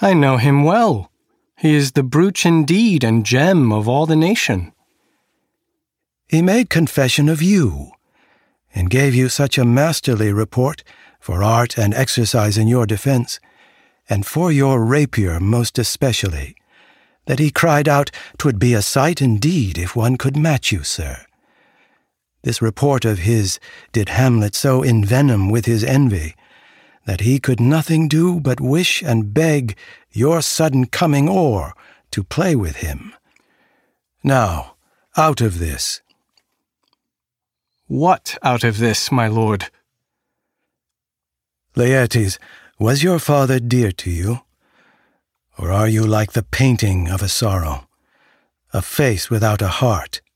I know him well. He is the brooch indeed and gem of all the nation. He made confession of you, and gave you such a masterly report for art and exercise in your defense, and for your rapier most especially, that he cried out 'twould be a sight indeed if one could match you, sir. This report of his did Hamlet so envenom with his envy, that he could nothing do but wish and beg your sudden coming o'er to play with him. Now, out of this. What out of this, my lord? Laertes, was your father dear to you? Or are you like the painting of a sorrow, a face without a heart?